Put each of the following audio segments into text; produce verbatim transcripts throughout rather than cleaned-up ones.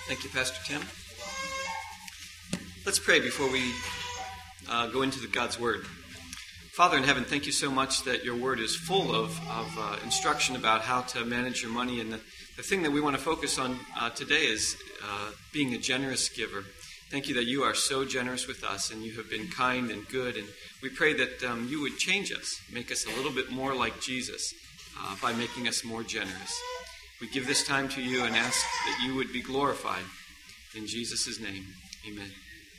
Thank you, Pastor Tim. Let's pray before we uh, go into the God's Word. Father in heaven, thank you so much that your Word is full of, of uh, instruction about how to manage your money. And the, the thing that we want to focus on uh, today is uh, being a generous giver. Thank you that you are so generous with us and you have been kind and good. And we pray that um, you would change us, make us a little bit more like Jesus uh, by making us more generous. We give this time to you and ask that you would be glorified. In Jesus' name, amen.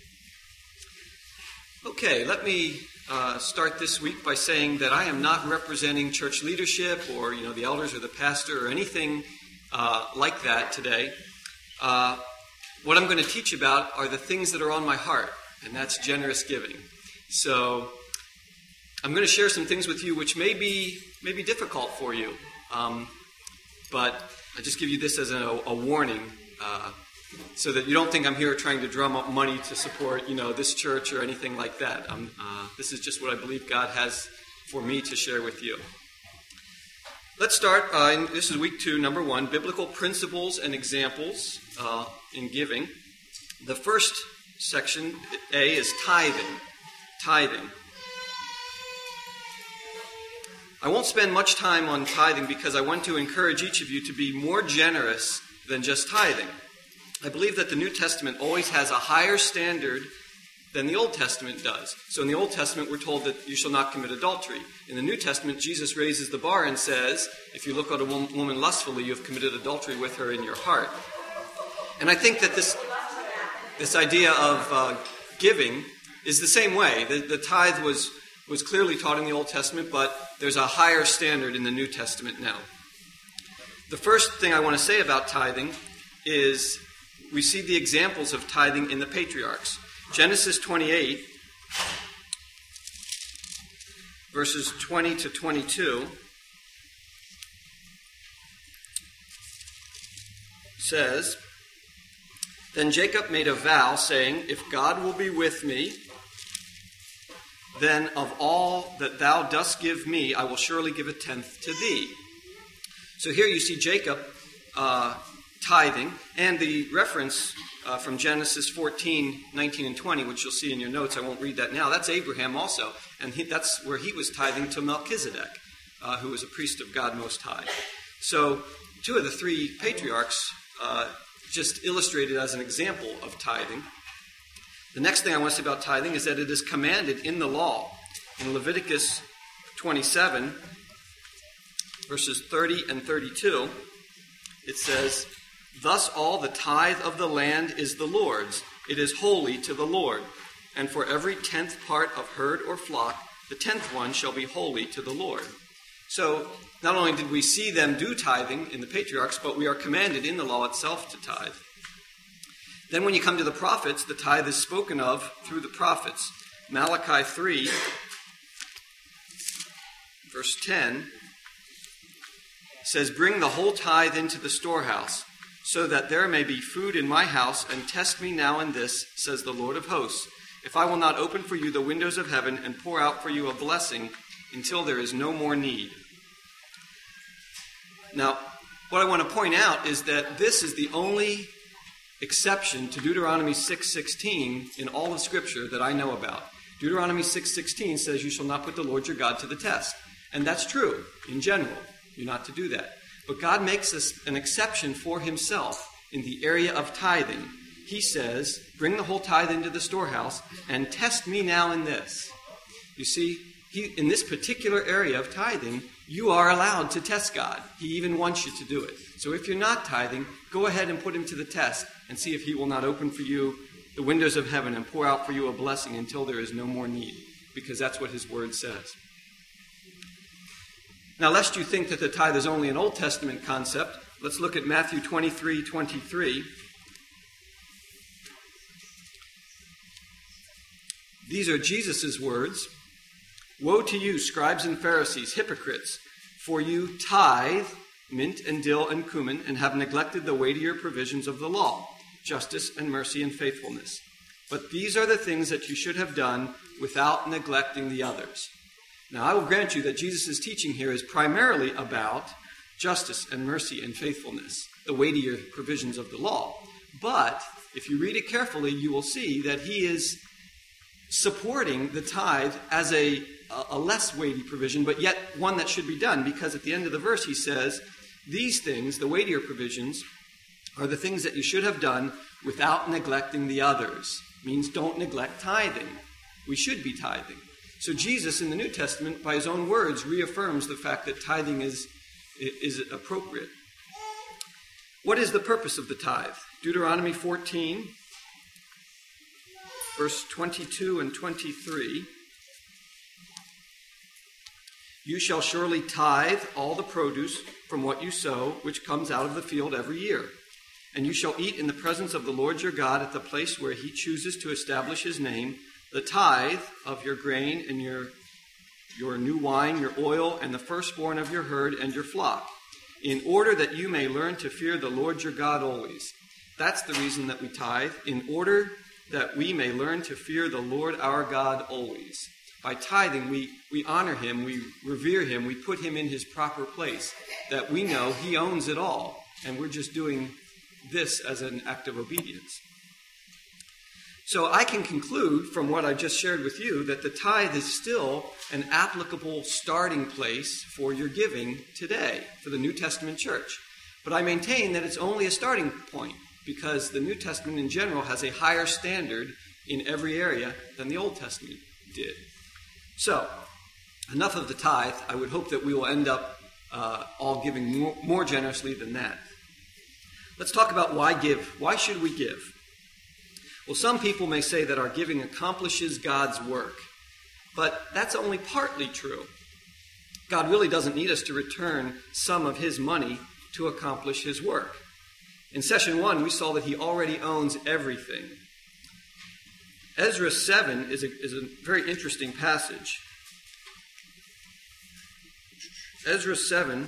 Okay, let me uh, start this week by saying that I am not representing church leadership or, you know, the elders or the pastor or anything uh, like that today. Uh, what I'm going to teach about are the things that are on my heart, and that's generous giving. So I'm going to share some things with you which may be, may be difficult for you. Um, But I just give you this as a, a warning, uh, so that you don't think I'm here trying to drum up money to support, you know, this church or anything like that. I'm, uh, this is just what I believe God has for me to share with you. Let's start. Uh, in, this is week two, number one, biblical principles and examples uh, in giving. The first section, A, is tithing. Tithing. I won't spend much time on tithing because I want to encourage each of you to be more generous than just tithing. I believe that the New Testament always has a higher standard than the Old Testament does. So in the Old Testament, we're told that you shall not commit adultery. In the New Testament, Jesus raises the bar and says, if you look at a woman lustfully, you have committed adultery with her in your heart. And I think that this, this idea of uh, giving is the same way. The, the tithe was... was clearly taught in the Old Testament, but there's a higher standard in the New Testament now. The first thing I want to say about tithing is we see the examples of tithing in the patriarchs. Genesis twenty-eight, verses twenty to twenty-two, says, Then Jacob made a vow, saying, If God will be with me, then of all that thou dost give me, I will surely give a tenth to thee. So here you see Jacob uh, tithing, and the reference uh, from Genesis fourteen, nineteen, and twenty, which you'll see in your notes. I won't read that now. That's Abraham also, and he, that's where he was tithing to Melchizedek, uh, who was a priest of God Most High. So two of the three patriarchs uh, just illustrated as an example of tithing. The next thing I want to say about tithing is that it is commanded in the law. In Leviticus twenty-seven, verses thirty and thirty-two, it says, Thus all the tithe of the land is the Lord's. It is holy to the Lord. And for every tenth part of herd or flock, the tenth one shall be holy to the Lord. So not only did we see them do tithing in the patriarchs, but we are commanded in the law itself to tithe. Then when you come to the prophets, the tithe is spoken of through the prophets. Malachi three, verse ten, says, Bring the whole tithe into the storehouse, so that there may be food in my house, and test me now in this, says the Lord of hosts, if I will not open for you the windows of heaven and pour out for you a blessing until there is no more need. Now, what I want to point out is that this is the only exception to Deuteronomy six sixteen in all of Scripture that I know about. Deuteronomy six sixteen says you shall not put the Lord your God to the test. And that's true in general. You're not to do that. But God makes us an exception for himself in the area of tithing. He says, bring the whole tithe into the storehouse and test me now in this. You see, he, in this particular area of tithing, you are allowed to test God. He even wants you to do it. So if you're not tithing, go ahead and put him to the test and see if he will not open for you the windows of heaven and pour out for you a blessing until there is no more need, because that's what his word says. Now, lest you think that the tithe is only an Old Testament concept, let's look at Matthew twenty-three twenty-three. These are Jesus' words. Woe to you, scribes and Pharisees, hypocrites, for you tithe mint and dill and cumin, and have neglected the weightier provisions of the law, justice and mercy and faithfulness. But these are the things that you should have done without neglecting the others. Now, I will grant you that Jesus' teaching here is primarily about justice and mercy and faithfulness, the weightier provisions of the law. But if you read it carefully, you will see that he is supporting the tithe as a, a less weighty provision, but yet one that should be done, because at the end of the verse he says, these things, the weightier provisions, are the things that you should have done without neglecting the others. It means don't neglect tithing. We should be tithing. So Jesus in the New Testament, by his own words, reaffirms the fact that tithing is, is appropriate. What is the purpose of the tithe? Deuteronomy fourteen, verse twenty-two and twenty-three. You shall surely tithe all the produce from what you sow, which comes out of the field every year. And you shall eat in the presence of the Lord your God at the place where he chooses to establish his name, the tithe of your grain and your, your new wine, your oil, and the firstborn of your herd and your flock, in order that you may learn to fear the Lord your God always. That's the reason that we tithe, in order that we may learn to fear the Lord our God always. By tithing, we, we honor him, we revere him, we put him in his proper place, that we know he owns it all, and we're just doing this as an act of obedience. So I can conclude from what I just shared with you that the tithe is still an applicable starting place for your giving today for the New Testament church. But I maintain that it's only a starting point, because the New Testament in general has a higher standard in every area than the Old Testament did. So, enough of the tithe. I would hope that we will end up uh, all giving more, more generously than that. Let's talk about why give. Why should we give? Well, some people may say that our giving accomplishes God's work, but that's only partly true. God really doesn't need us to return some of his money to accomplish his work. In session one, we saw that he already owns everything. Ezra seven is a, is a very interesting passage. Ezra seven,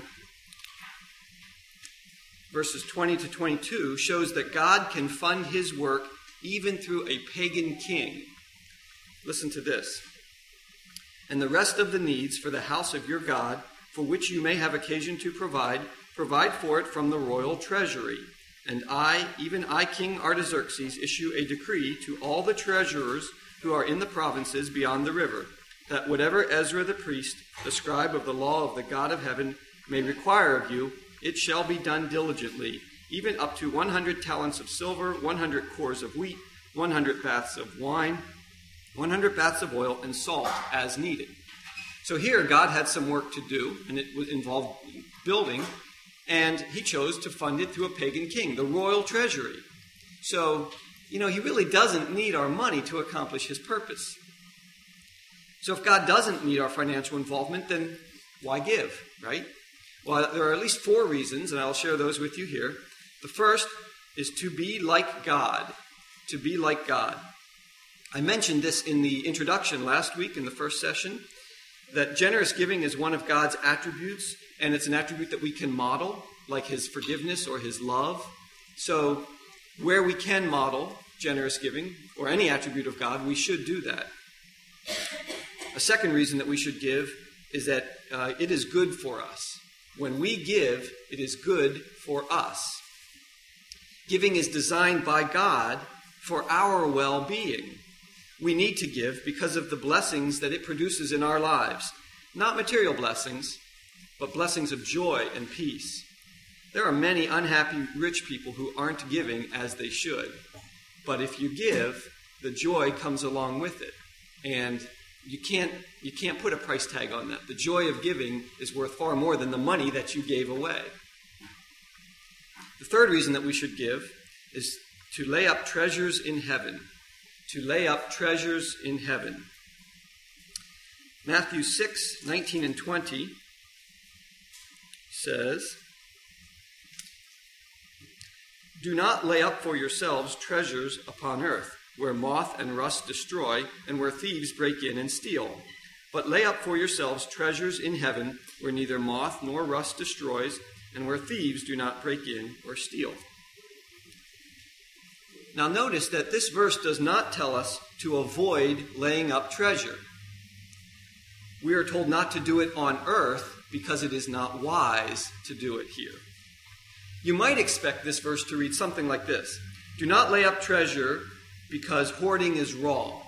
verses twenty to twenty-two, shows that God can fund his work even through a pagan king. Listen to this. And the rest of the needs for the house of your God, for which you may have occasion to provide, provide for it from the royal treasury. And I, even I, King Artaxerxes, issue a decree to all the treasurers who are in the provinces beyond the river, that whatever Ezra the priest, the scribe of the law of the God of heaven, may require of you, it shall be done diligently, even up to one hundred talents of silver, one hundred cores of wheat, one hundred baths of wine, one hundred baths of oil, and salt as needed. So here God had some work to do, and it involved building, and he chose to fund it through a pagan king, the royal treasury. So, you know, he really doesn't need our money to accomplish his purpose. So if God doesn't need our financial involvement, then why give, right? Well, there are at least four reasons, and I'll share those with you here. The first is to be like God, to be like God. I mentioned this in the introduction last week in the first session, that generous giving is one of God's attributes, and it's an attribute that we can model, like his forgiveness or his love. So where we can model generous giving, or any attribute of God, we should do that. A second reason that we should give is that uh, it is good for us. When we give, it is good for us. Giving is designed by God for our well-being. We need to give because of the blessings that it produces in our lives. Not material blessings, but blessings of joy and peace. There are many unhappy rich people who aren't giving as they should. But if you give, the joy comes along with it. And you can't, you can't put a price tag on that. The joy of giving is worth far more than the money that you gave away. The third reason that we should give is to lay up treasures in heaven. To lay up treasures in heaven. Matthew six, nineteen and twenty says, do not lay up for yourselves treasures upon earth, where moth and rust destroy, and where thieves break in and steal. But lay up for yourselves treasures in heaven, where neither moth nor rust destroys, and where thieves do not break in or steal. Now notice that this verse does not tell us to avoid laying up treasure. We are told not to do it on earth because it is not wise to do it here. You might expect this verse to read something like this. Do not lay up treasure because hoarding is wrong.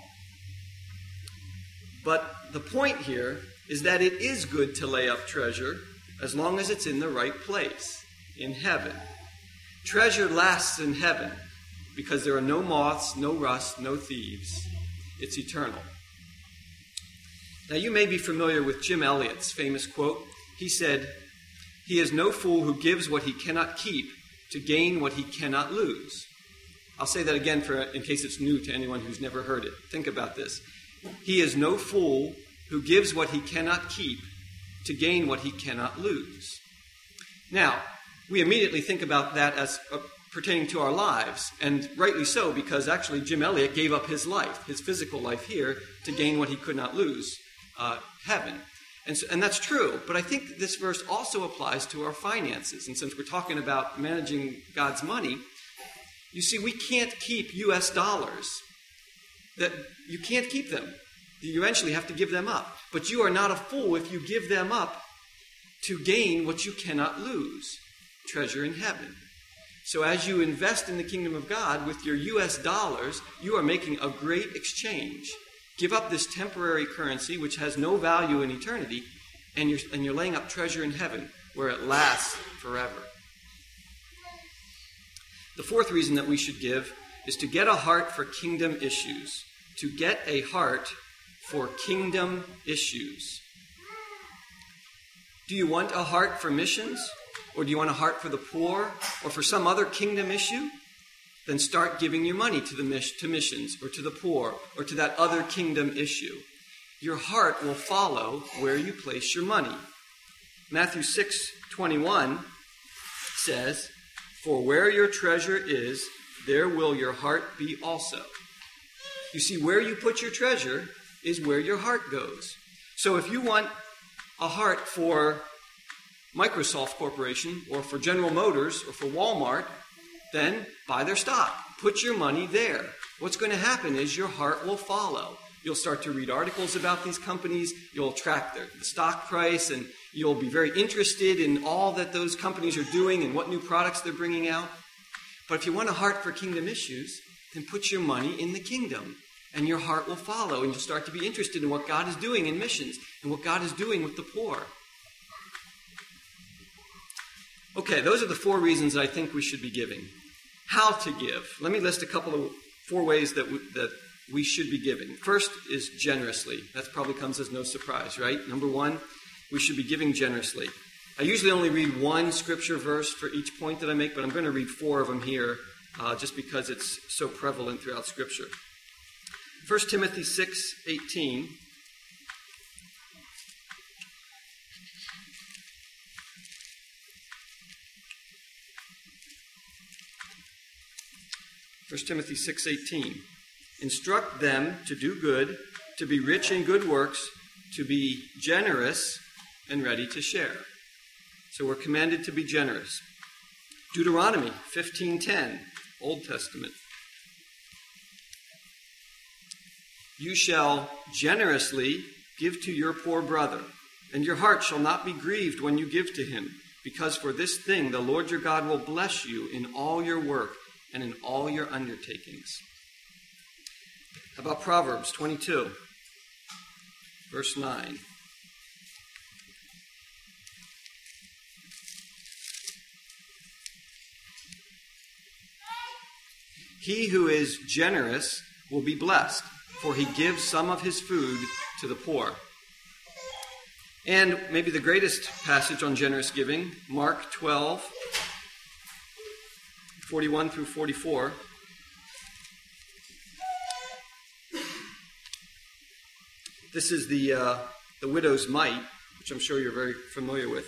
But the point here is that it is good to lay up treasure as long as it's in the right place, in heaven. Treasure lasts in heaven because there are no moths, no rust, no thieves. It's eternal. Now, you may be familiar with Jim Elliot's famous quote. He said, "He is no fool who gives what he cannot keep to gain what he cannot lose." I'll say that again for in case it's new to anyone who's never heard it. Think about this. He is no fool who gives what he cannot keep to gain what he cannot lose. Now, we immediately think about that as uh, pertaining to our lives, and rightly so, because actually Jim Elliot gave up his life, his physical life here, to gain what he could not lose, uh, heaven. And, so, and that's true, but I think this verse also applies to our finances. And since we're talking about managing God's money, you see, we can't keep U S dollars. That you can't keep them. You eventually have to give them up. But you are not a fool if you give them up to gain what you cannot lose, treasure in heaven. So as you invest in the kingdom of God with your U S dollars, you are making a great exchange. Give up this temporary currency, which has no value in eternity, and you're, and you're laying up treasure in heaven, where it lasts forever. The fourth reason that we should give is to get a heart for kingdom issues. To get a heart for kingdom issues. Do you want a heart for missions? Or do you want a heart for the poor? Or for some other kingdom issue? Then start giving your money to the mis- to missions, or to the poor, or to that other kingdom issue. Your heart will follow where you place your money. Matthew six twenty-one says, "For where your treasure is, there will your heart be also." You see, where you put your treasure is where your heart goes. So if you want a heart for Microsoft Corporation, or for General Motors, or for Walmart, then buy their stock. Put your money there. What's going to happen is your heart will follow. You'll start to read articles about these companies. You'll track their, the stock price, and you'll be very interested in all that those companies are doing and what new products they're bringing out. But if you want a heart for kingdom issues, then put your money in the kingdom, and your heart will follow, and you'll start to be interested in what God is doing in missions and what God is doing with the poor. Okay, those are the four reasons that I think we should be giving. How to give. Let me list a couple of four ways that we, that we should be giving. First is generously. That probably comes as no surprise, right? Number one, we should be giving generously. I usually only read one scripture verse for each point that I make, but I'm going to read four of them here uh, just because it's so prevalent throughout Scripture. First Timothy six eighteen. First Timothy six eighteen. Instruct them to do good, to be rich in good works, to be generous and ready to share. So we're commanded to be generous. Deuteronomy fifteen ten, Old Testament. You shall generously give to your poor brother, and your heart shall not be grieved when you give to him, because for this thing the Lord your God will bless you in all your work and in all your undertakings. How about Proverbs twenty-two, verse nine? He who is generous will be blessed, for he gives some of his food to the poor. And maybe the greatest passage on generous giving, Mark twelve, forty-one through forty-four. This is the uh, the widow's mite, which I'm sure you're very familiar with.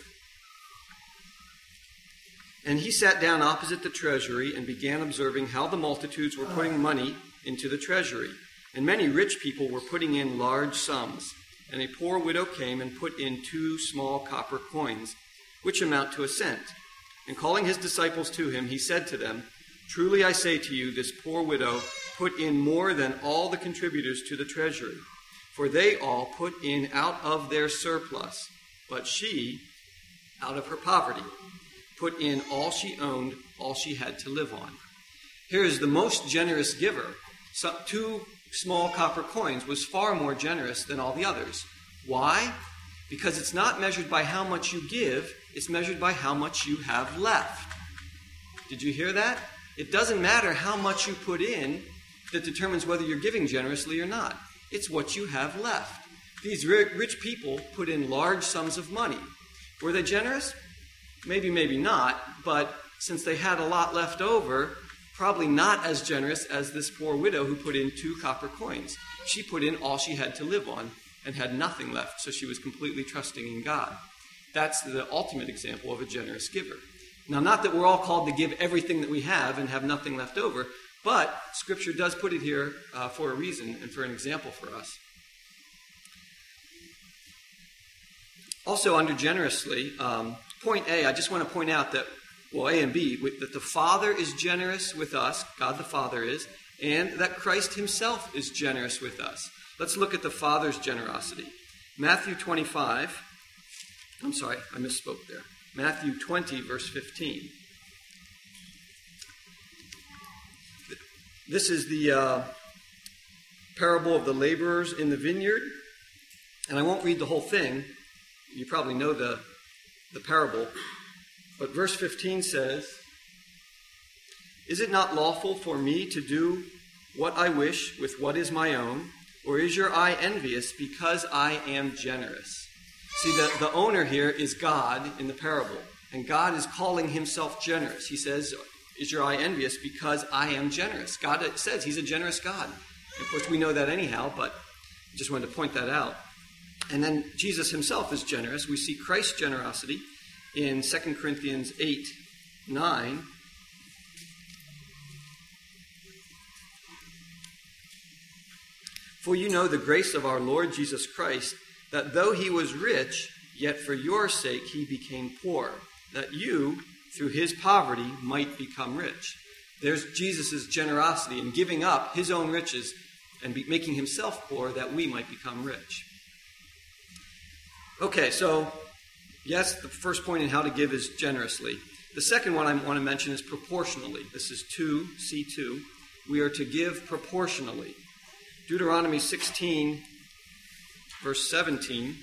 And he sat down opposite the treasury and began observing how the multitudes were putting money into the treasury. And many rich people were putting in large sums. And a poor widow came and put in two small copper coins, which amount to a cent. And calling his disciples to him, he said to them, Truly I say to you, this poor widow put in more than all the contributors to the treasury. For they all put in out of their surplus, but she, out of her poverty, put in all she owned, all she had to live on. Here is the most generous giver. So, two small copper coins was far more generous than all the others. Why? Because it's not measured by how much you give, it's measured by how much you have left. Did you hear that? It doesn't matter how much you put in that determines whether you're giving generously or not. It's what you have left. These rich people put in large sums of money. Were they generous? Maybe, maybe not, but since they had a lot left over, probably not as generous as this poor widow who put in two copper coins. She put in all she had to live on and had nothing left, so she was completely trusting in God. That's the ultimate example of a generous giver. Now, not that we're all called to give everything that we have and have nothing left over, but Scripture does put it here uh, for a reason and for an example for us. Also, under generously, um, point A, I just want to point out that, well, A and B, that the Father is generous with us, God the Father is, and that Christ himself is generous with us. Let's look at the Father's generosity. Matthew twenty-five, I'm sorry, I misspoke there. Matthew twenty, verse fifteen. This is the uh, parable of the laborers in the vineyard, and I won't read the whole thing. You probably know the, the parable. But verse fifteen says, "Is it not lawful for me to do what I wish with what is my own? Or is your eye envious because I am generous?" See, the, the owner here is God in the parable. And God is calling himself generous. He says, "Is your eye envious because I am generous?" God says he's a generous God. And of course, we know that anyhow, but I just wanted to point that out. And then Jesus himself is generous. We see Christ's generosity in Second Corinthians eight, nine. "For you know the grace of our Lord Jesus Christ, that though he was rich, yet for your sake he became poor, that you, through his poverty, might become rich." There's Jesus' generosity in giving up his own riches and be, making himself poor that we might become rich. Okay, so yes, the first point in how to give is generously. The second one I want to mention is proportionally. This is two, C two. We are to give proportionally. Deuteronomy sixteen, verse seventeen.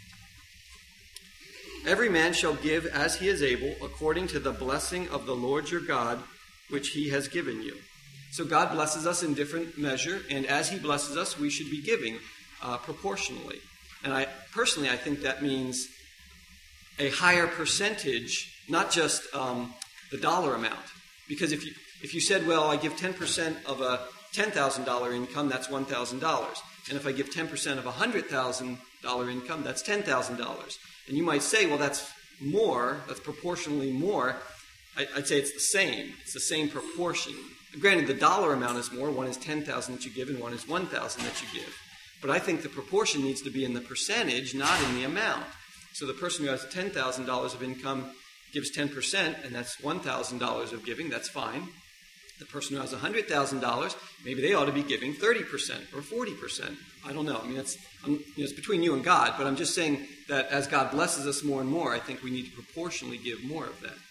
"Every man shall give as he is able, according to the blessing of the Lord your God, which he has given you." So God blesses us in different measure, and as he blesses us, we should be giving uh, proportionally. And I personally, I think that means a higher percentage, not just um, the dollar amount. Because if you if you said, well, I give ten percent of a ten thousand dollars income, that's one thousand dollars. And if I give ten percent of a one hundred thousand dollars income, that's ten thousand dollars. And you might say, well, that's more, that's proportionally more. I, I'd say it's the same. It's the same proportion. Granted, the dollar amount is more. One is ten thousand dollars that you give and one is one thousand dollars that you give. But I think the proportion needs to be in the percentage, not in the amount. So the person who has ten thousand dollars of income gives ten percent, and that's one thousand dollars of giving. That's fine. The person who has one hundred thousand dollars, maybe they ought to be giving thirty percent or forty percent. I don't know. I mean, it's, you know, it's between you and God, but I'm just saying that as God blesses us more and more, I think we need to proportionally give more of that.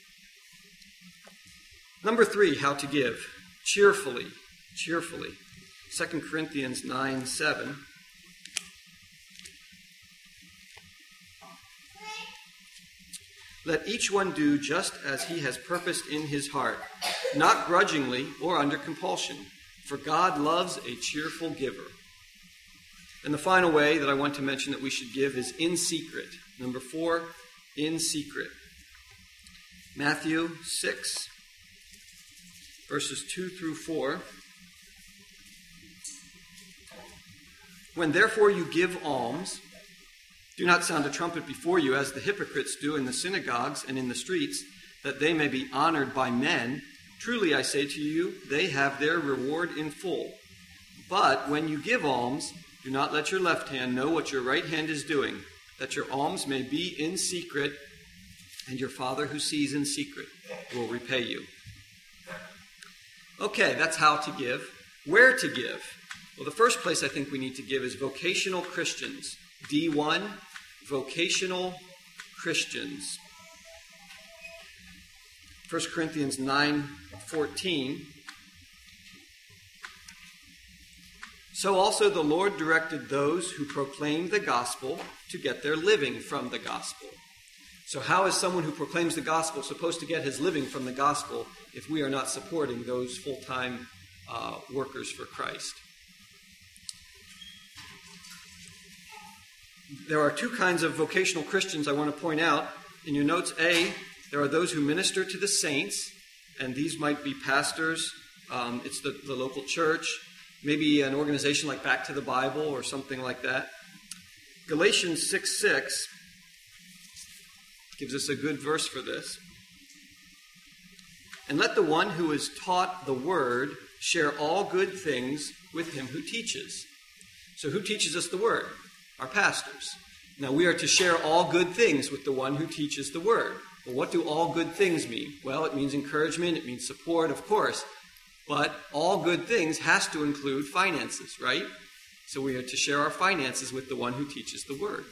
Number three, how to give. Cheerfully. Cheerfully. Second Corinthians nine, seven. "Let each one do just as he has purposed in his heart, not grudgingly or under compulsion, for God loves a cheerful giver." And the final way that I want to mention that we should give is in secret. Number four, in secret. Matthew six, verses two through four. "When therefore you give alms, do not sound a trumpet before you, as the hypocrites do in the synagogues and in the streets, that they may be honored by men. Truly I say to you, they have their reward in full. But when you give alms, do not let your left hand know what your right hand is doing, that your alms may be in secret, and your Father who sees in secret will repay you." Okay, that's how to give. Where to give? Well, the first place I think we need to give is vocational Christians. D one, vocational Christians. First Corinthians nine fourteen. So also the Lord directed those who proclaim the gospel to get their living from the gospel. So how is someone who proclaims the gospel supposed to get his living from the gospel if we are not supporting those full-time uh, workers for Christ? There are two kinds of vocational Christians I want to point out. In your notes, A, there are those who minister to the saints, and these might be pastors. Um, it's the, the local church, maybe an organization like Back to the Bible or something like that. Galatians six six gives us a good verse for this. And let the one who is taught the word share all good things with him who teaches. So who teaches us the word? Our pastors. Now we are to share all good things with the one who teaches the word. Well, what do all good things mean? Well, it means encouragement, it means support, of course. But all good things has to include finances, right? So we are to share our finances with the one who teaches the word.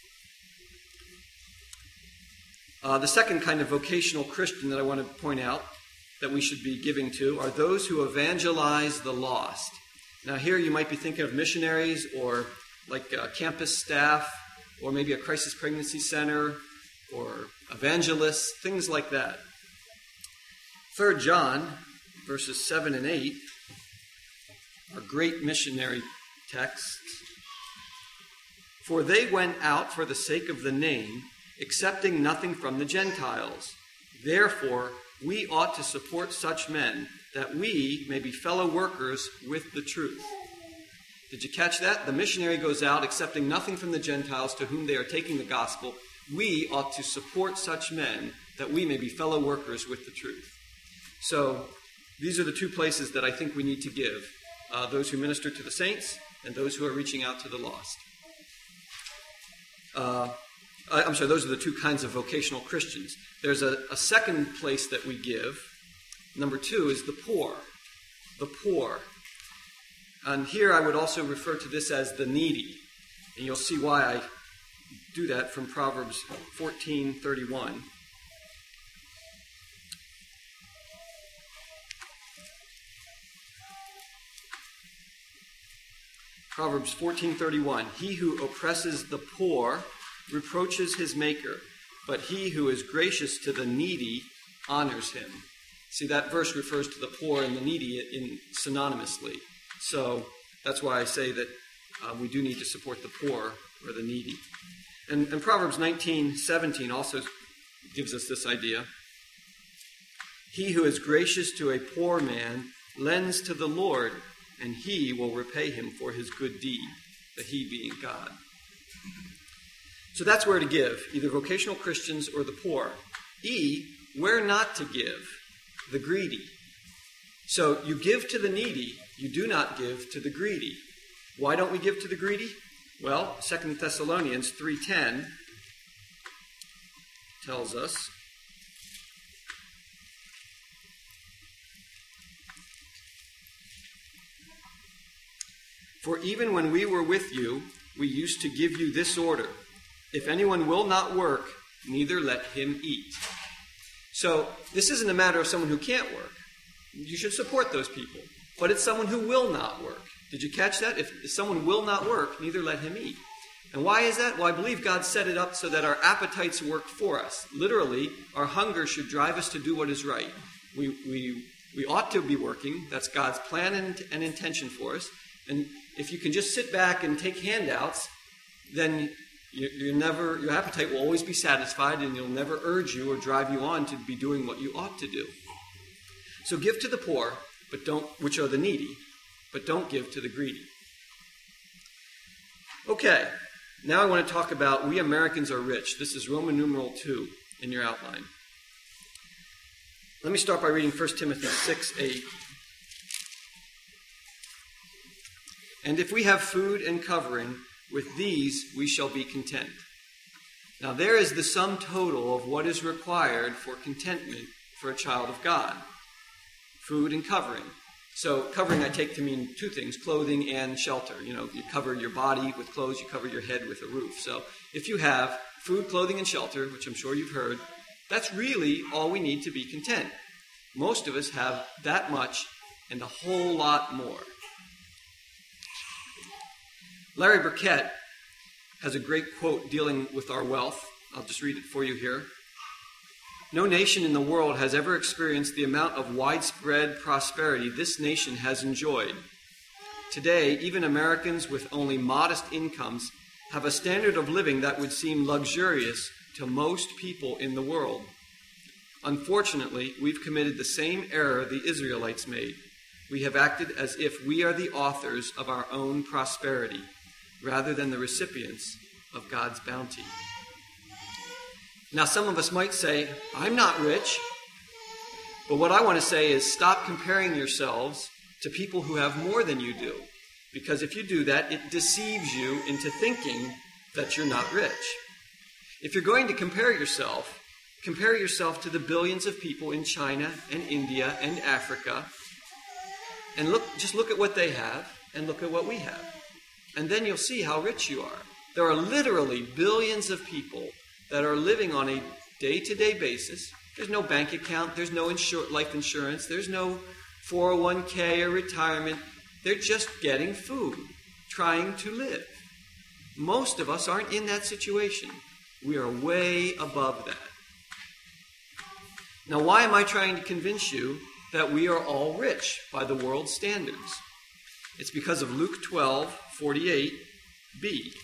Uh, the second kind of vocational Christian that I want to point out that we should be giving to are those who evangelize the lost. Now here you might be thinking of missionaries or like uh, campus staff or maybe a crisis pregnancy center or evangelists, things like that. Third John, verses seven and eight, are great missionary texts. For they went out for the sake of the name, accepting nothing from the Gentiles. Therefore, we ought to support such men, that we may be fellow workers with the truth. Did you catch that? The missionary goes out accepting nothing from the Gentiles to whom they are taking the gospel. We ought to support such men, that we may be fellow workers with the truth. So, these are the two places that I think we need to give. Uh, those who minister to the saints and those who are reaching out to the lost. Uh, I'm sorry, those are the two kinds of vocational Christians. There's a, a second place that we give. Number two is the poor. The poor. And here I would also refer to this as the needy. And you'll see why I do that from Proverbs fourteen thirty-one. Proverbs fourteen thirty-one. He who oppresses the poor reproaches his maker, but he who is gracious to the needy honors him. See, that verse refers to the poor and the needy in synonymously. So that's why I say that uh, we do need to support the poor or the needy. And, and Proverbs nineteen seventeen also gives us this idea. He who is gracious to a poor man lends to the Lord, and he will repay him for his good deed, the he being God. So that's where to give, either vocational Christians or the poor. E, where not to give, the greedy. So you give to the needy, you do not give to the greedy. Why don't we give to the greedy? Well, Second Thessalonians three ten tells us, for even when we were with you, we used to give you this order: if anyone will not work, neither let him eat. So this isn't a matter of someone who can't work. You should support those people. But it's someone who will not work. Did you catch that? If someone will not work, neither let him eat. And why is that? Well, I believe God set it up so that our appetites work for us. Literally, our hunger should drive us to do what is right. We we we ought to be working. That's God's plan and, and intention for us. And if you can just sit back and take handouts, then you, you never your appetite will always be satisfied, and it'll never urge you or drive you on to be doing what you ought to do. So give to the poor, but don't, which are the needy, but don't give to the greedy. Okay, now I want to talk about we Americans are rich. This is Roman numeral two in your outline. Let me start by reading First Timothy six eight. And if we have food and covering, with these we shall be content. Now there is the sum total of what is required for contentment for a child of God. Food and covering. So covering I take to mean two things, clothing and shelter. You know, you cover your body with clothes, you cover your head with a roof. So if you have food, clothing, and shelter, which I'm sure you've heard, that's really all we need to be content. Most of us have that much and a whole lot more. Larry Burkett has a great quote dealing with our wealth. I'll just read it for you here. No nation in the world has ever experienced the amount of widespread prosperity this nation has enjoyed. Today, even Americans with only modest incomes have a standard of living that would seem luxurious to most people in the world. Unfortunately, we've committed the same error the Israelites made. We have acted as if we are the authors of our own prosperity, rather than the recipients of God's bounty. Now, some of us might say, I'm not rich. But what I want to say is stop comparing yourselves to people who have more than you do. Because if you do that, it deceives you into thinking that you're not rich. If you're going to compare yourself, compare yourself to the billions of people in China and India and Africa. And look, just look at what they have and look at what we have. And then you'll see how rich you are. There are literally billions of people that are living on a day-to-day basis. There's no bank account. There's no insur- life insurance. There's no four oh one k or retirement. They're just getting food, trying to live. Most of us aren't in that situation. We are way above that. Now, why am I trying to convince you that we are all rich by the world's standards? It's because of Luke twelve forty-eight b.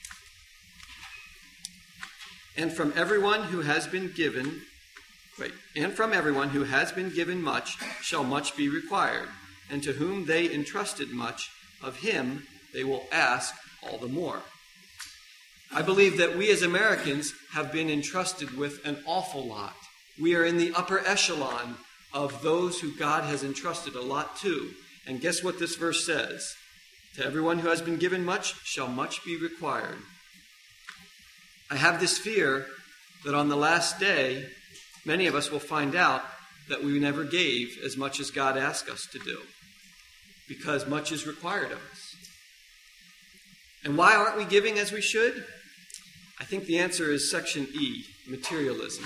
And from everyone who has been given, wait, and from everyone who has been given much shall much be required, and to whom they entrusted much, of him they will ask all the more. I believe that we as Americans have been entrusted with an awful lot. We are in the upper echelon of those who God has entrusted a lot to. And guess what this verse says? To everyone who has been given much shall much be required. I have this fear that on the last day, many of us will find out that we never gave as much as God asked us to do, because much is required of us. And why aren't we giving as we should? I think the answer is section E, materialism.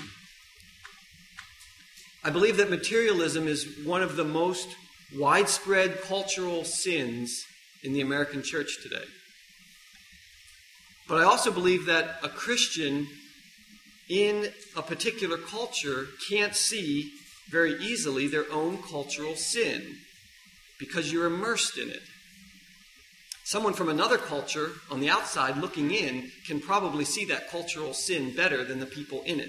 I believe that materialism is one of the most widespread cultural sins in the American church today. But I also believe that a Christian in a particular culture can't see very easily their own cultural sin because you're immersed in it. Someone from another culture on the outside looking in can probably see that cultural sin better than the people in it.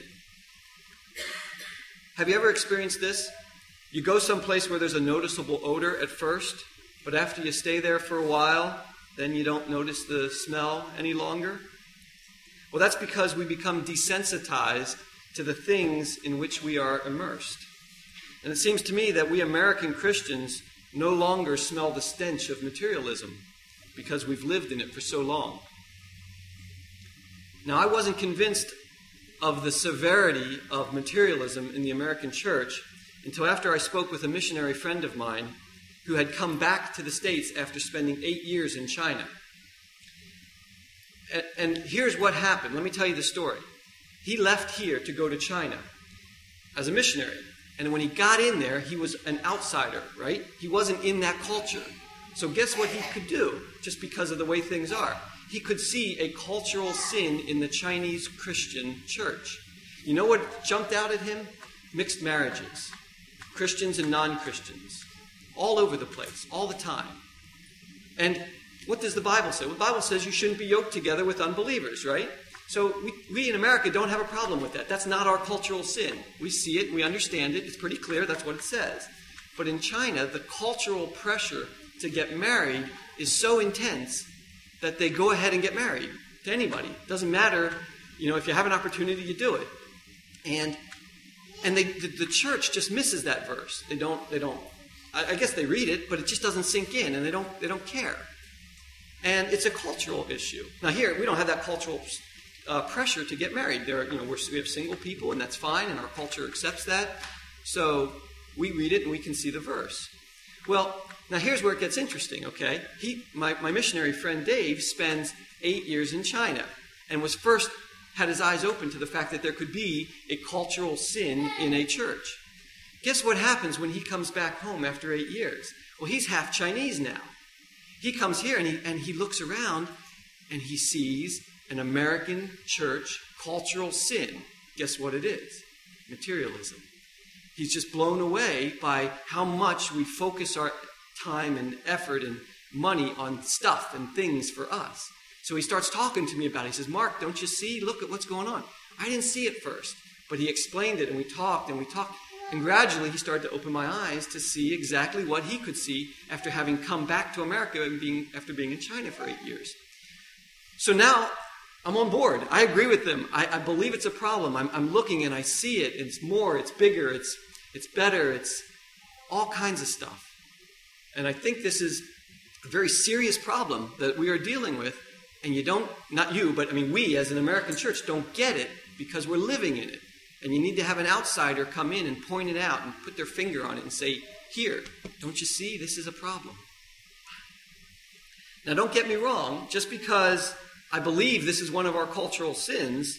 Have you ever experienced this? You go someplace where there's a noticeable odor at first, but after you stay there for a while, then you don't notice the smell any longer? Well, that's because we become desensitized to the things in which we are immersed. And it seems to me that we American Christians no longer smell the stench of materialism because we've lived in it for so long. Now, I wasn't convinced of the severity of materialism in the American church until after I spoke with a missionary friend of mine who had come back to the States after spending eight years in China. And, and here's what happened. Let me tell you the story. He left here to go to China as a missionary. And when he got in there, he was an outsider, right? He wasn't in that culture. So guess what he could do, just because of the way things are? He could see a cultural sin in the Chinese Christian church. You know what jumped out at him? Mixed marriages. Christians and non-Christians. All over the place, all the time. And what does the Bible say? Well, the Bible says you shouldn't be yoked together with unbelievers, right? So we, we in America don't have a problem with that. That's not our cultural sin. We see it, we understand it, it's pretty clear, that's what it says. But in China, the cultural pressure to get married is so intense that they go ahead and get married to anybody. It doesn't matter, you know, if you have an opportunity, you do it. And and they, the, the church just misses that verse. They don't, they don't, I, I guess they read it, but it just doesn't sink in, and they don't, they don't care. And it's a cultural issue. Now here, we don't have that cultural uh, pressure to get married. There are, you know, we're, we have single people, and that's fine, and our culture accepts that. So we read it, and we can see the verse. Well, now here's where it gets interesting, okay? He, my, my missionary friend Dave spends eight years in China and was first had his eyes open to the fact that there could be a cultural sin in a church. Guess what happens when he comes back home after eight years? Well, he's half Chinese now. He comes here and he, and he looks around and he sees an American church cultural sin. Guess what it is? Materialism. He's just blown away by how much we focus our time and effort and money on stuff and things for us. So he starts talking to me about it. He says, Mark, don't you see? Look at what's going on. I didn't see it first, but he explained it, and we talked and we talked. And gradually he started to open my eyes to see exactly what he could see after having come back to America and being after being in China for eight years. So now I'm on board. I agree with them. I, I believe it's a problem. I'm, I'm looking and I see it. It's more, it's bigger, it's it's better, it's all kinds of stuff. And I think this is a very serious problem that we are dealing with. And you don't, not you, but I mean we as an American church don't get it because we're living in it. And you need to have an outsider come in and point it out and put their finger on it and say, here, don't you see, this is a problem. Now don't get me wrong, just because I believe this is one of our cultural sins,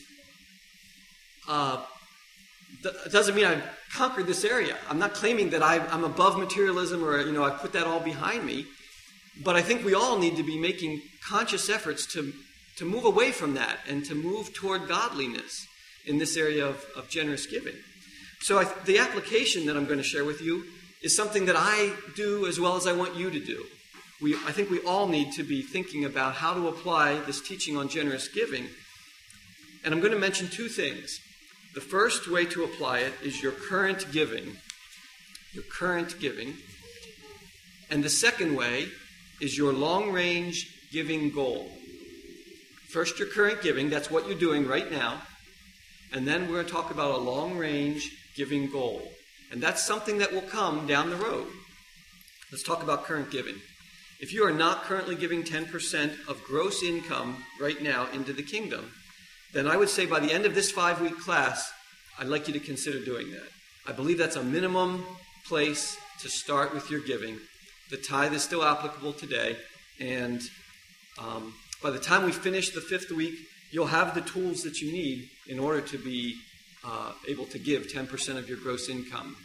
uh, th- doesn't mean I've conquered this area. I'm not claiming that I've, I'm above materialism or, you know, I've put that all behind me. But I think we all need to be making conscious efforts to, to move away from that and to move toward godliness in this area of, of generous giving. So I, the application that I'm going to share with you is something that I do as well as I want you to do. We, I think we all need to be thinking about how to apply this teaching on generous giving. And I'm going to mention two things. The first way to apply it is your current giving. Your current giving. And the second way is your long-range giving goal. First, your current giving. That's what you're doing right now. And then we're going to talk about a long-range giving goal. And that's something that will come down the road. Let's talk about current giving. If you are not currently giving ten percent of gross income right now into the kingdom, then I would say by the end of this five-week class, I'd like you to consider doing that. I believe that's a minimum place to start with your giving. The tithe is still applicable today, and um, by the time we finish the fifth week, you'll have the tools that you need in order to be uh, able to give ten percent of your gross income.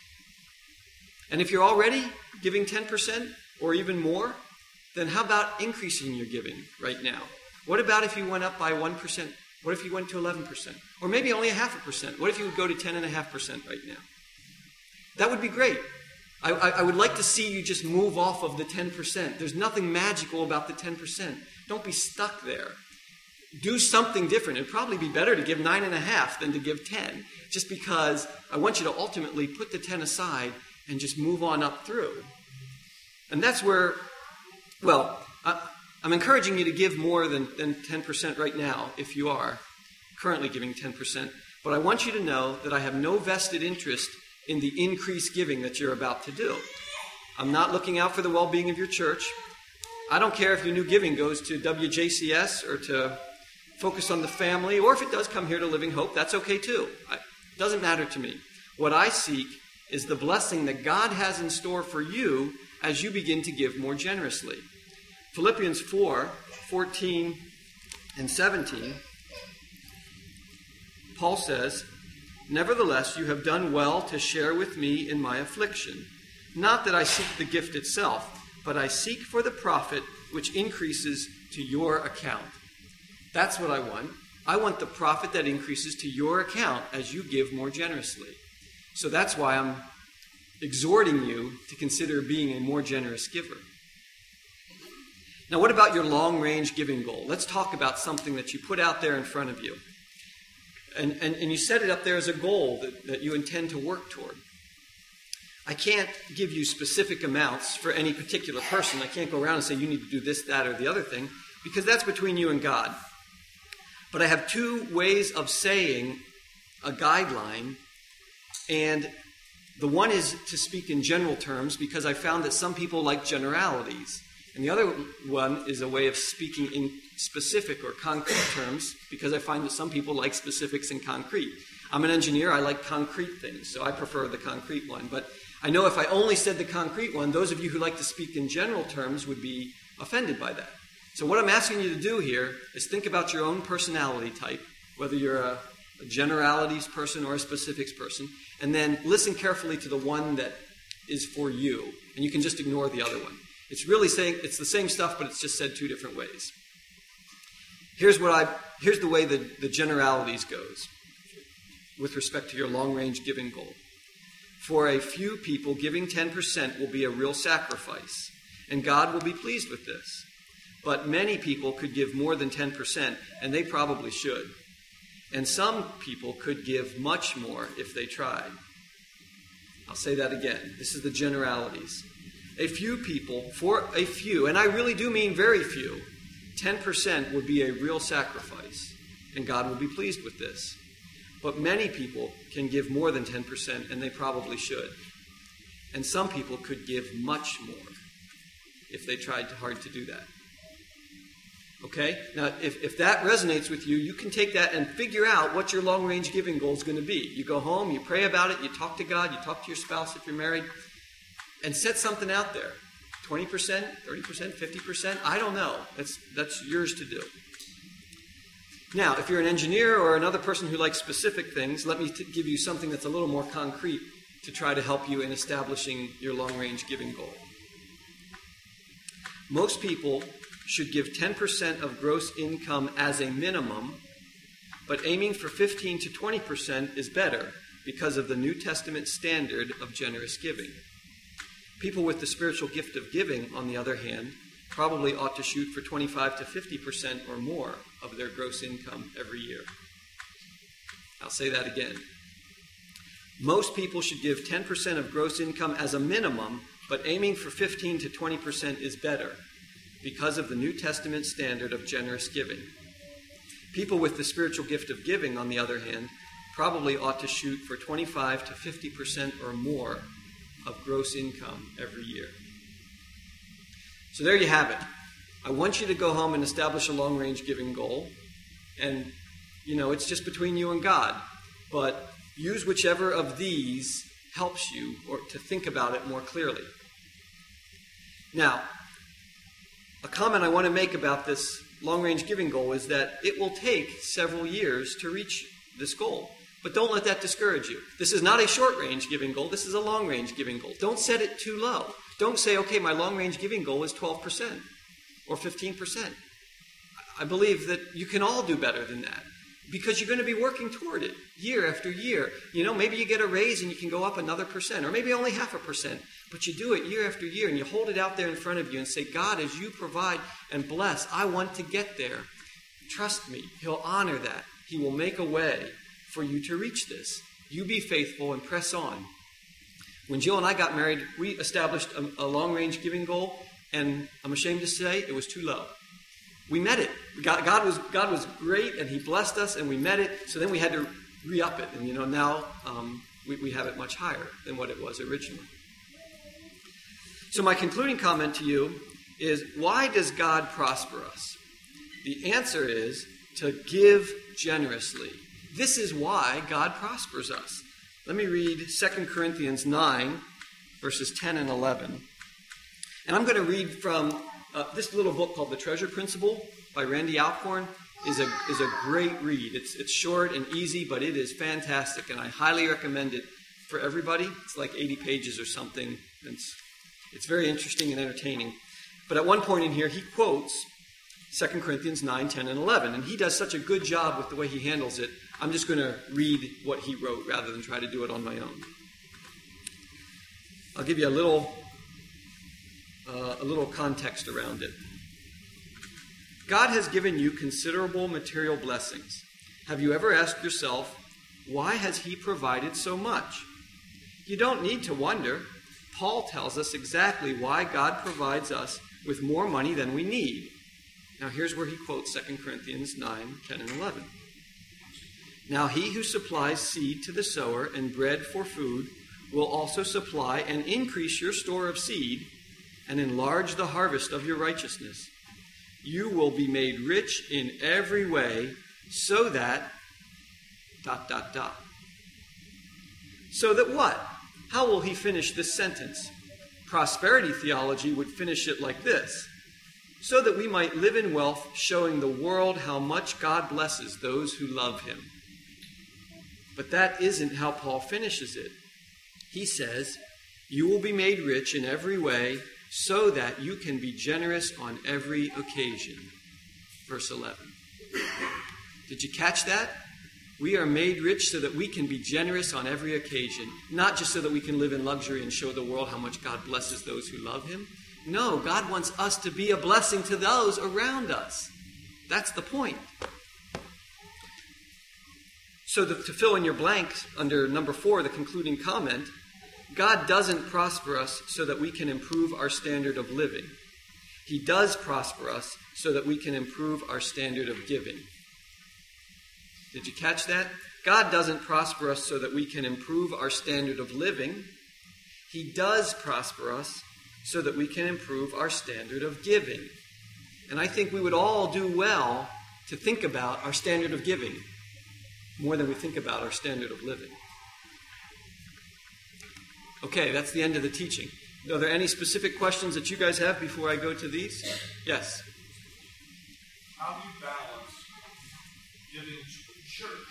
And if you're already giving ten percent or even more, then how about increasing your giving right now? What about if you went up by one percent? What if you went to eleven percent? Or maybe only a half a percent? What if you would go to ten point five percent right now? That would be great. I, I, I would like to see you just move off of the ten percent. There's nothing magical about the ten percent. Don't be stuck there. Do something different. It'd probably be better to give nine and a half than to give ten, just because I want you to ultimately put the ten aside and just move on up through. And that's where, well, I, I'm encouraging you to give more than, than ten percent right now if you are currently giving ten percent. But I want you to know that I have no vested interest in the increased giving that you're about to do. I'm not looking out for the well-being of your church. I don't care if your new giving goes to W J C S or to Focus on the Family, or if it does come here to Living Hope, that's okay too. I, it doesn't matter to me. What I seek is the blessing that God has in store for you as you begin to give more generously. Philippians four, fourteen and seventeen, Paul says, "Nevertheless, you have done well to share with me in my affliction. Not that I seek the gift itself, but I seek for the profit which increases to your account." That's what I want. I want the profit that increases to your account as you give more generously. So that's why I'm exhorting you to consider being a more generous giver. Now, what about your long-range giving goal? Let's talk about something that you put out there in front of you. And, and, and you set it up there as a goal that, that you intend to work toward. I can't give you specific amounts for any particular person. I can't go around and say you need to do this, that, or the other thing, because that's between you and God. But I have two ways of saying a guideline, and the one is to speak in general terms, because I found that some people like generalities. And the other one is a way of speaking in specific or concrete terms, because I find that some people like specifics and concrete. I'm an engineer, I like concrete things, so I prefer the concrete one. But I know if I only said the concrete one, those of you who like to speak in general terms would be offended by that. So what I'm asking you to do here is think about your own personality type, whether you're a, a generalities person or a specifics person, and then listen carefully to the one that is for you, and you can just ignore the other one. It's really saying it's the same stuff, but it's just said two different ways. Here's what I here's the way the, the generalities goes with respect to your long-range giving goal. For a few people, giving ten percent will be a real sacrifice, and God will be pleased with this. But many people could give more than ten percent, and they probably should. And some people could give much more if they tried. I'll say that again. This is the generalities. A few people, for a few, and I really do mean very few, ten percent would be a real sacrifice, and God will be pleased with this. But many people can give more than ten percent, and they probably should. And some people could give much more if they tried hard to do that. Okay? Now, if, if that resonates with you, you can take that and figure out what your long-range giving goal is going to be. You go home, you pray about it, you talk to God, you talk to your spouse if you're married, and set something out there. twenty percent, thirty percent, fifty percent, I don't know. That's, that's yours to do. Now, if you're an engineer or another person who likes specific things, let me t- give you something that's a little more concrete to try to help you in establishing your long-range giving goal. Most people should give ten percent of gross income as a minimum, but aiming for fifteen to twenty percent is better because of the New Testament standard of generous giving. People with the spiritual gift of giving, on the other hand, probably ought to shoot for twenty-five to fifty percent or more of their gross income every year. I'll say that again. Most people should give ten percent of gross income as a minimum, but aiming for fifteen to twenty percent is better because of the New Testament standard of generous giving. People with the spiritual gift of giving, on the other hand, probably ought to shoot for twenty-five to fifty percent or more of gross income every year. So there you have it. I want you to go home and establish a long-range giving goal. And, you know, it's just between you and God. But use whichever of these helps you or to think about it more clearly. Now, a comment I want to make about this long-range giving goal is that it will take several years to reach this goal. But don't let that discourage you. This is not a short-range giving goal. This is a long-range giving goal. Don't set it too low. Don't say, okay, my long-range giving goal is twelve percent or fifteen percent. I believe that you can all do better than that because you're going to be working toward it year after year. You know, maybe you get a raise and you can go up another percent or maybe only half a percent. But you do it year after year and you hold it out there in front of you and say, God, as you provide and bless, I want to get there. Trust me, He'll honor that. He will make a way for you to reach this. You be faithful and press on. When Jill and I got married, we established a, a long-range giving goal, and I'm ashamed to say it was too low. We met it. God, God was God was great, and He blessed us, and we met it. So then we had to re-up it, and you know now um, we, we have it much higher than what it was originally. So my concluding comment to you is, why does God prosper us? The answer is to give generously. This is why God prospers us. Let me read Second Corinthians nine, verses ten and eleven. And I'm going to read from uh, this little book called The Treasure Principle by Randy Alcorn. is a is a great read. It's it's short and easy, but it is fantastic, and I highly recommend it for everybody. It's like eighty pages or something. It's, it's very interesting and entertaining. But at one point in here, he quotes Second Corinthians nine, ten, and eleven, and he does such a good job with the way he handles it. I'm just going to read what he wrote rather than try to do it on my own. I'll give you a little, uh, a little context around it. God has given you considerable material blessings. Have you ever asked yourself, why has He provided so much? You don't need to wonder. Paul tells us exactly why God provides us with more money than we need. Now here's where he quotes Second Corinthians nine, ten, and eleven. Now he who supplies seed to the sower and bread for food will also supply and increase your store of seed and enlarge the harvest of your righteousness. You will be made rich in every way so that, dot, dot, dot. So that what? How will he finish this sentence? Prosperity theology would finish it like this. So that we might live in wealth, showing the world how much God blesses those who love Him. But that isn't how Paul finishes it. He says, you will be made rich in every way so that you can be generous on every occasion. Verse eleven. Did you catch that? We are made rich so that we can be generous on every occasion, not just so that we can live in luxury and show the world how much God blesses those who love him. No, God wants us to be a blessing to those around us. That's the point. So the, to fill in your blanks under number four, the concluding comment, God doesn't prosper us so that we can improve our standard of living. He does prosper us so that we can improve our standard of giving. Did you catch that? God doesn't prosper us so that we can improve our standard of living. He does prosper us so that we can improve our standard of giving. And I think we would all do well to think about our standard of giving more than we think about our standard of living. Okay, that's the end of the teaching. Are there any specific questions that you guys have before I go to these? Yes. How do you balance giving to the church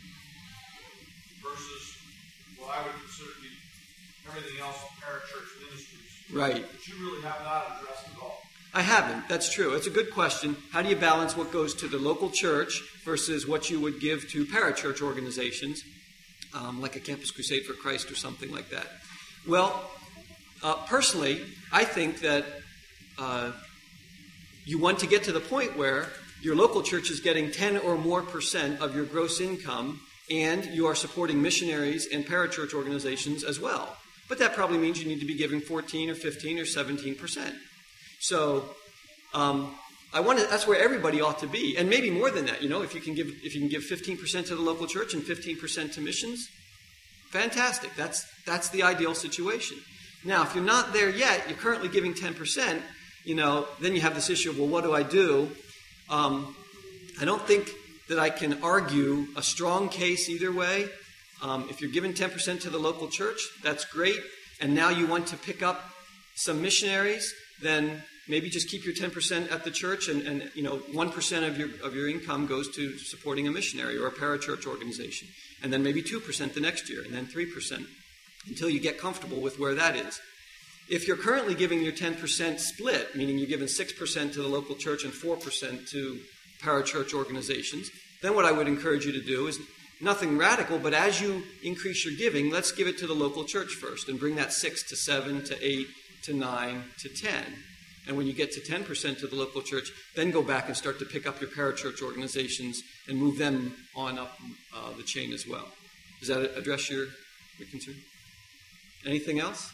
versus what I would consider to be everything else parachurch ministries? Right. That you really have not addressed at all. I haven't. That's true. It's a good question. How do you balance what goes to the local church versus what you would give to parachurch organizations, um, like a Campus Crusade for Christ or something like that? Well, uh, personally, I think that uh, you want to get to the point where your local church is getting ten or more percent of your gross income, and you are supporting missionaries and parachurch organizations as well. But that probably means you need to be giving fourteen or fifteen or seventeen percent. So um, I want to, that's where everybody ought to be, and maybe more than that. You know, if you can give if you can give fifteen percent to the local church and fifteen percent to missions, fantastic. That's that's the ideal situation. Now, if you're not there yet, you're currently giving ten percent. You know, then you have this issue of, well, what do I do? Um, I don't think that I can argue a strong case either way. Um, if you're giving ten percent to the local church, that's great. And now you want to pick up some missionaries, then maybe just keep your ten percent at the church, and, and you know, one percent of your of your income goes to supporting a missionary or a parachurch organization. And then maybe two percent the next year, and then three percent, until you get comfortable with where that is. If you're currently giving your ten percent split, meaning you're giving six percent to the local church and four percent to parachurch organizations, then what I would encourage you to do is nothing radical, but as you increase your giving, let's give it to the local church first and bring that six to seven to eight to nine to ten. And when you get to ten percent to the local church, then go back and start to pick up your parachurch organizations and move them on up uh, the chain as well. Does that address your, your concern? Anything else?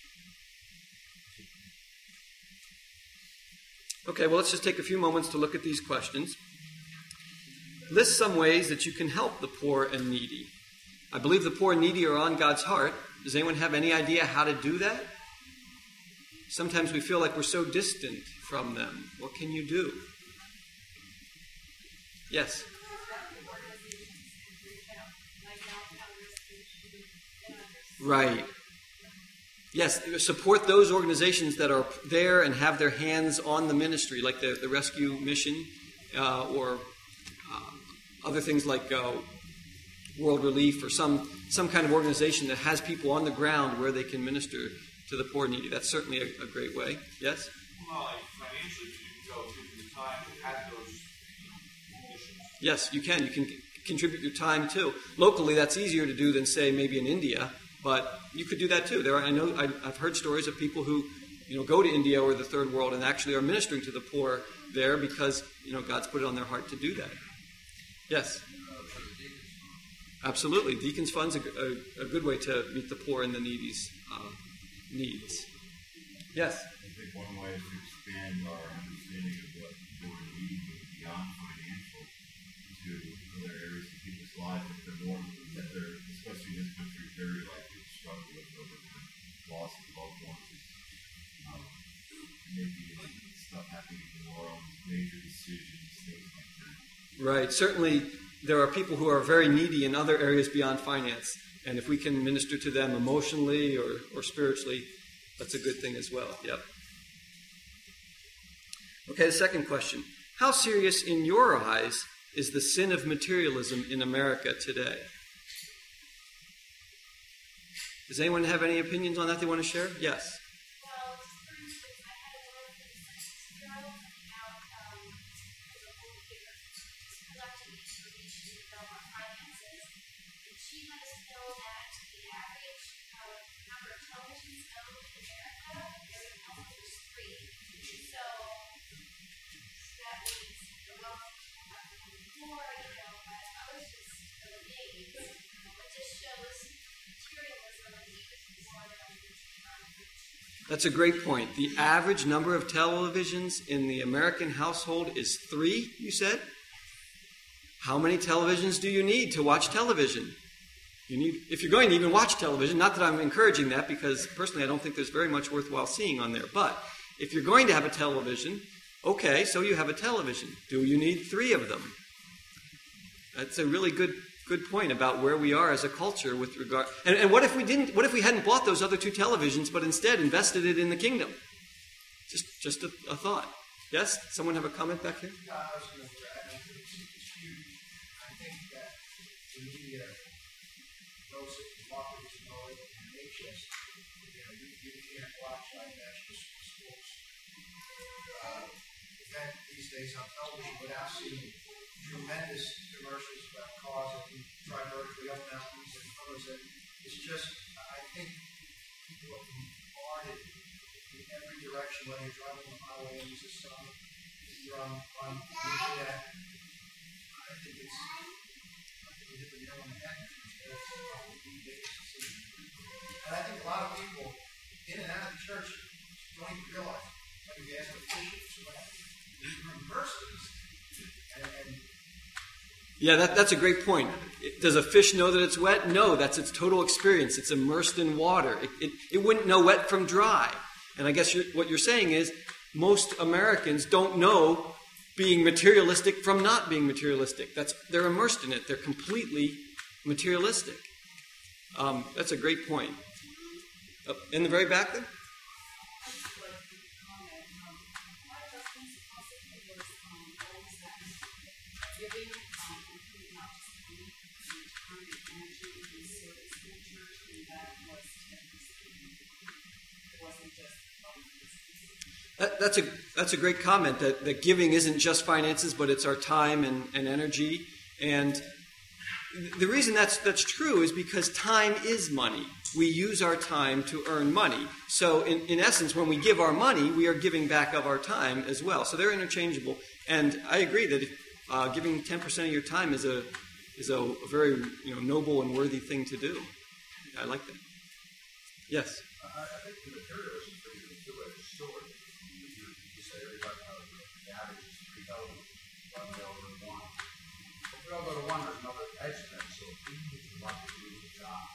Okay, well, let's just take a few moments to look at these questions. List some ways that you can help the poor and needy. I believe the poor and needy are on God's heart. Does anyone have any idea how to do that? Sometimes we feel like we're so distant from them. What can you do? Yes? Right. Yes, support those organizations that are there and have their hands on the ministry, like the, the rescue mission uh, or uh, other things like uh, World Relief or some, some kind of organization that has people on the ground where they can minister to the poor and needy. That's certainly a, a great way. Yes? Well, like financially, you can go to the time to have those missions. Yes, you can. You can c- contribute your time too. Locally, that's easier to do than, say, maybe in India. But you could do that too. There, are, I know, I, I've heard stories of people who, you know, go to India or the third world and actually are ministering to the poor there because, you know, God's put it on their heart to do that. Yes. Absolutely. Deacons Fund's a, a, a good way to meet the poor and the needy's uh, needs. Yes. I think one way is to expand our understanding of what people are needing beyond financial to other areas of people's lives that they're more that they're, especially in this country, very likely to struggle with over time. Loss of loved ones, um, maybe stuff happening in the world, major decisions, things like that. Right. Certainly, there are people who are very needy in other areas beyond finance, and if we can minister to them emotionally or, or spiritually, that's a good thing as well. Yep. Okay, the second question. How serious in your eyes is the sin of materialism in America today? Does anyone have any opinions on that they want to share? Yes. Well, just for instance, I had a girl for the census bureau coming out um, as a volunteer, just collecting information That's a great point. The average number of televisions in the American household is three, you said? How many televisions do you need to watch television? You need, if you're going to even watch television, not that I'm encouraging that, because personally I don't think there's very much worthwhile seeing on there, but if you're going to have a television, okay, so you have a television. Do you need three of them? That's a really good good point about where we are as a culture with regard. And, and what if we didn't? What if we hadn't bought those other two televisions, but instead invested it in the kingdom? Just, just a, a thought. Yes. Someone have a comment back here? Yeah, I was going to add. I think it's, it's huge. I think that the media, those that democracy know it, and they just, you know, you, you can't watch like national sports uh, event these days on television without seeing tremendous commercials about cars that can drive vertically up mountains and others. And it's just, I think people are bombarded in every direction, whether you're driving on the highway and use a sun, you're on, on the internet. I think it's, I think we hit the nail on the head. It's probably the biggest decision. And I think a lot of people in and out of the church don't even realize, like if you ask the bishops or whatever, you're immersed in this. And, and Yeah, that, that's a great point. Does a fish know that it's wet? No, that's its total experience. It's immersed in water. It, it, it wouldn't know wet from dry. And I guess you're, what you're saying is most Americans don't know being materialistic from not being materialistic. That's, they're immersed in it. They're completely materialistic. Um, that's a great point. Uh, in the very back there? That, that's a that's a great comment, that, that giving isn't just finances, but it's our time and, and energy. And the reason that's that's true is because time is money. We use our time to earn money. So in, in essence, when we give our money, we are giving back of our time as well. So they're interchangeable. And I agree that if, uh, giving ten percent of your time is a is a, a very you know noble and worthy thing to do. I like that. Yes? I, I think the materialism is pretty good too, as a sword. You, you, you say everybody knows the average is three dollars, one dollar to one. If we all go to one, there's another edge to that. So if people who want to do the job,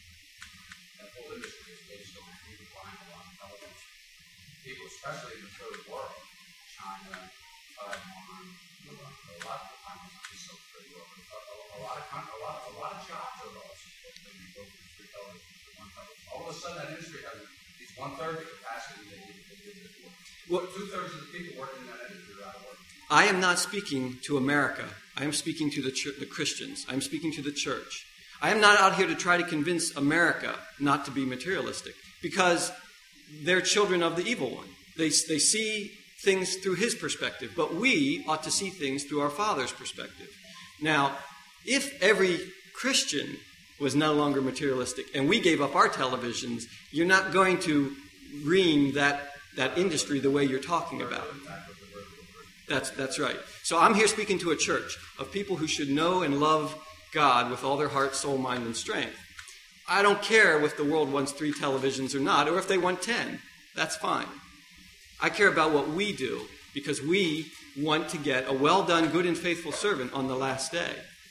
that whole industry is based on people buying a lot of television. People, especially in the third world, China, Taiwan, a lot of the time it's so pretty well. A, a, a lot of a lot a lot of jobs are lost when you go from three television to one television. All of a sudden, that industry has these one third of the capacity they need to give before. Well, two thirds of the people working in that industry are out of work. I am not speaking to America. I am speaking to the ch- the Christians. I am speaking to the church. I am not out here to try to convince America not to be materialistic, because they're children of the evil one. They they see things through his perspective, but we ought to see things through our Father's perspective. Now, if every Christian was no longer materialistic and we gave up our televisions, you're not going to ream that, that industry the way you're talking about. That's, that's right. So I'm here speaking to a church of people who should know and love God with all their heart, soul, mind, and strength. I don't care if the world wants three televisions or not, or if they want ten. That's fine. I care about what we do, because we want to get a well-done, good and faithful servant on the last day.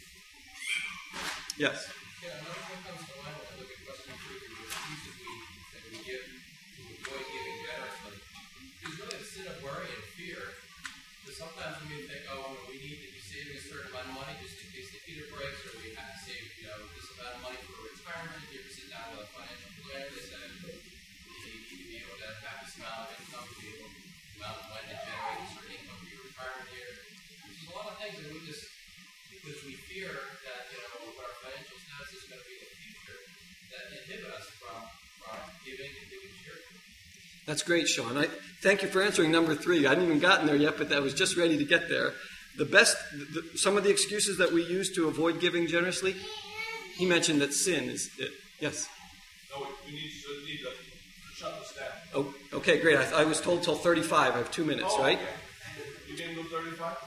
Yes? Yeah, another thing comes to mind when I look at Western Church and the excuses we, that we give to avoid giving generously. There's really a sin of worry and fear. Because sometimes we may think, oh, we need to be saving a certain amount of money just in case the heater breaks, or we have to save, you know, this amount of money for retirement. If you ever sit down with a financial planner, they said you need to be able to have this amount of income to be able to amount when to generate a certain income for your retirement year. There's a lot of things that we just, because we fear that, you know, what our financial status is going to be in the future, that inhibit us from, from giving and giving charity. That's great, Sean. I, thank you for answering number three. I hadn't even gotten there yet, but I was just ready to get there. The best, the, some of the excuses that we use to avoid giving generously, he mentioned that sin is it. Yes? No, we need to, need to shut this down. Oh, okay, great. I, I was told till thirty-five. I have two minutes, Oh, right? okay. You didn't do thirty-five?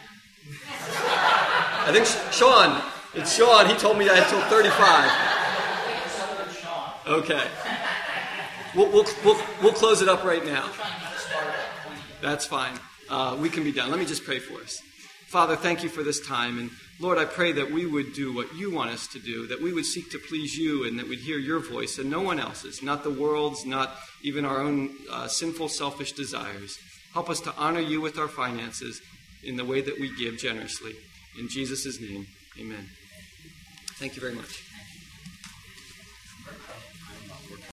I think Sean, it's Sean. He told me I had till thirty-five. Okay. We'll, we'll, we'll, we'll close it up right now. That's fine. Uh, we can be done. Let me just pray for us. Father, thank you for this time. And Lord, I pray that we would do what you want us to do, that we would seek to please you and that we'd hear your voice and no one else's, not the world's, not even our own uh, sinful, selfish desires. Help us to honor you with our finances in the way that we give generously. In Jesus' name, amen. Thank you very much.